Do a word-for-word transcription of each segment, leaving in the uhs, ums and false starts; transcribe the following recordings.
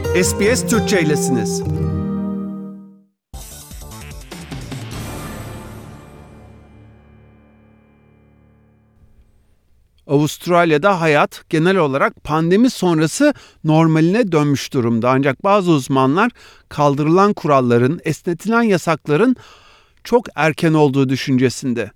S B S Türkçe'ylesiniz. Avustralya'da hayat genel olarak pandemi sonrası normaline dönmüş durumda. Ancak bazı uzmanlar kaldırılan kuralların, esnetilen yasakların çok erken olduğu düşüncesinde.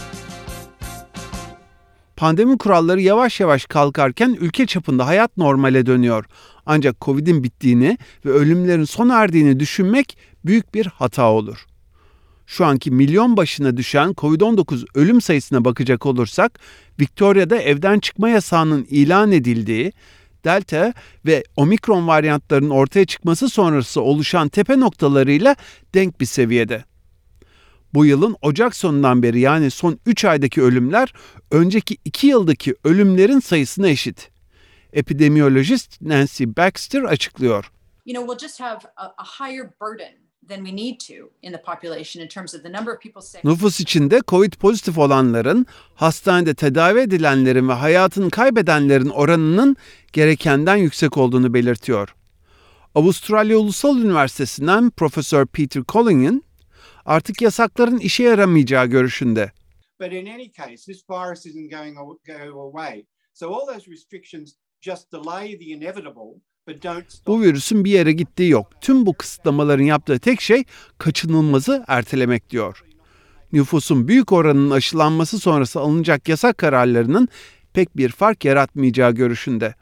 Pandemi kuralları yavaş yavaş kalkarken ülke çapında hayat normale dönüyor. Ancak Covid'in bittiğini ve ölümlerin sona erdiğini düşünmek büyük bir hata olur. Şu anki milyon başına düşen kovid on dokuz ölüm sayısına bakacak olursak, Victoria'da evden çıkma yasağının ilan edildiği, Delta ve Omikron varyantlarının ortaya çıkması sonrası oluşan tepe noktalarıyla denk bir seviyede. Bu yılın Ocak sonundan beri, yani son üç aydaki ölümler önceki iki yıldaki ölümlerin sayısına eşit. Epidemiyolojist Nancy Baxter açıklıyor. You know, we'll just have a, a higher burden than we need to in the population in terms of the number of people saying. Nüfus içinde Covid pozitif olanların, hastanede tedavi edilenlerin ve hayatını kaybedenlerin oranının gerekenden yüksek olduğunu belirtiyor. Avustralya Ulusal Üniversitesi'nden Profesör Peter Colling'in artık yasakların işe yaramayacağı görüşünde. But in any case, this virus isn't going go away. So all those restrictions just delay the inevitable, but don't stop. Bu virüsün bir yere gittiği yok. Tüm bu kısıtlamaların yaptığı tek şey kaçınılmazı ertelemek diyor. Nüfusun büyük oranının aşılanması sonrası alınacak yasak kararlarının pek bir fark yaratmayacağı görüşünde.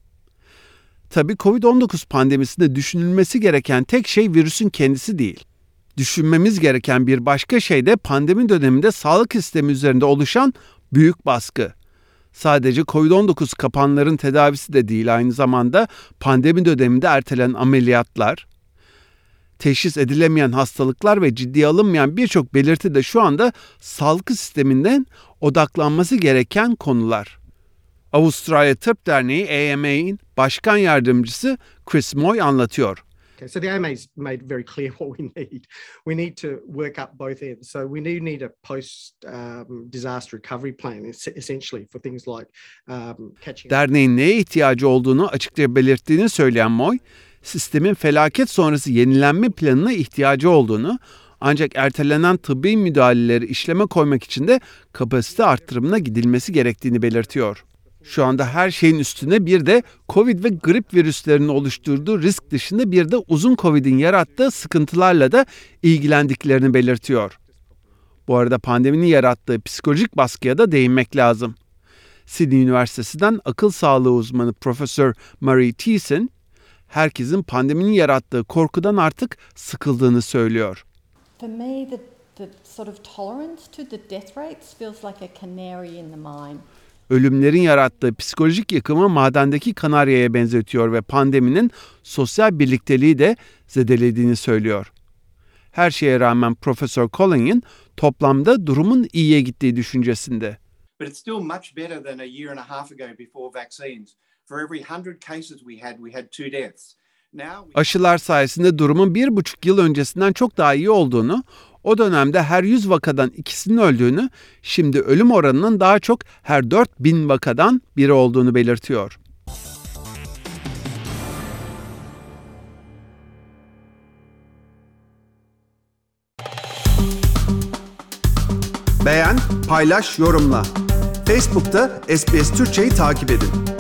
Tabii kovid on dokuz pandemisinde düşünülmesi gereken tek şey virüsün kendisi değil. Düşünmemiz gereken bir başka şey de pandemi döneminde sağlık sistemi üzerinde oluşan büyük baskı. Sadece kovid on dokuz kapanların tedavisi de değil, aynı zamanda pandemi döneminde ertelenen ameliyatlar, teşhis edilemeyen hastalıklar ve ciddiye alınmayan birçok belirti de şu anda sağlık sisteminden odaklanması gereken konular. Avustralya Tıp Derneği A M A'nin başkan yardımcısı Chris Moy anlatıyor. Okay, so the A M A's made very clear what we need. We need to work up both ends. So we do need a post-disaster um, recovery plan, essentially, for things like um, catching. Derneğin neye ihtiyacı olduğunu açıkça belirttiğini söyleyen Moy, sistemin felaket sonrası yenilenme planına ihtiyacı olduğunu, ancak ertelenen tıbbi müdahaleleri işleme koymak için de kapasite arttırımına gidilmesi gerektiğini belirtiyor. Şu anda her şeyin üstüne bir de Covid ve grip virüslerinin oluşturduğu risk dışında bir de uzun Covid'in yarattığı sıkıntılarla da ilgilendiklerini belirtiyor. Bu arada pandeminin yarattığı psikolojik baskıya da değinmek lazım. Sydney Üniversitesi'nden akıl sağlığı uzmanı Profesör Marie Thiessen, herkesin pandeminin yarattığı korkudan artık sıkıldığını söylüyor. For me, the, the sort of tolerance to the death rates feels like a canary in the mine. Ölümlerin yarattığı psikolojik yıkımı madendeki kanaryaya benzetiyor ve pandeminin sosyal birlikteliği de zedelediğini söylüyor. Her şeye rağmen Profesör Colling'in toplamda durumun iyiye gittiği düşüncesinde. But it's still much better than a year and a half ago before vaccines. For every one hundred cases we had, we had two deaths. Now we... Aşılar sayesinde durumun bir buçuk yıl öncesinden çok daha iyi olduğunu, o dönemde her yüz vakadan ikisinin öldüğünü, şimdi ölüm oranının daha çok her dört bin vakadan biri olduğunu belirtiyor. Beğen, paylaş, yorumla. Facebook'ta S B S Türkçe'yi takip edin.